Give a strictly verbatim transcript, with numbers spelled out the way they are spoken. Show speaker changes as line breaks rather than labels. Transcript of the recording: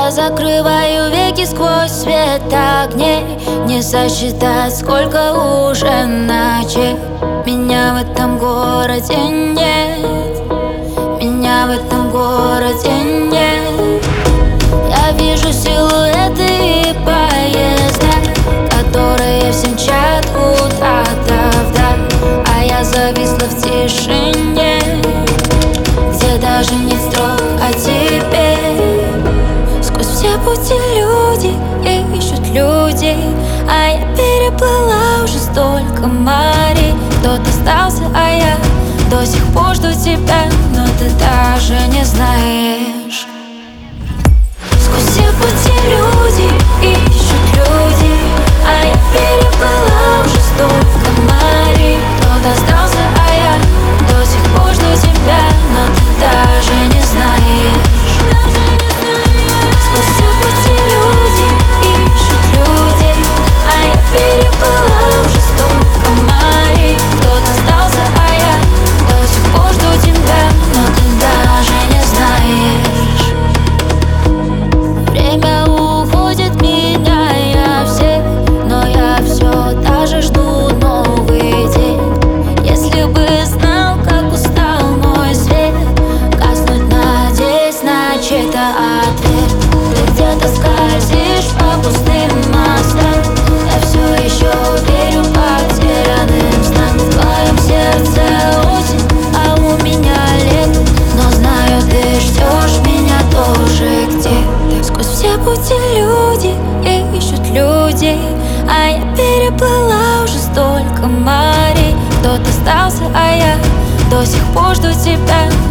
Я закрываю веки сквозь свет огней, не сосчитать, сколько уже ночей. Меня в этом городе нет, меня в этом городе нет. Я вижу силуэты и поезда, которые все мчат куда-то вдаль, а я зависла в тишине, где даже нет строк о тебе. Сквозь все пути люди ищут людей, а я переплыла уже столько морей. Кто-то остался, а я до сих пор жду тебя, но ты даже не знаешь. Сквозь все пути люди ищут людей, а я переплыла уже столько морей. Кто-то остался, а я до сих пор жду тебя, но ты даже не знаешь. Сквозь все пути люди ищут людей, а я переплыла уже столько морей. Кто-то остался, а я до сих пор жду тебя, но ты даже не знаешь. Время уходит, меняя всех, но я все даже жду новый день. Если бы знал, как устал мой свет, гаснуть надеясь на чей-то ответ. Ты где-то скользишь по пустым мостам, я все еще верю потерянным снам. В твоем сердце осень, а у меня лето, но знаю, ты ждешь меня тоже где-то. Сквозь все пути люди ищут людей, а я переплыла уже столько морей. Кто-то остался, а я до сих пор жду тебя,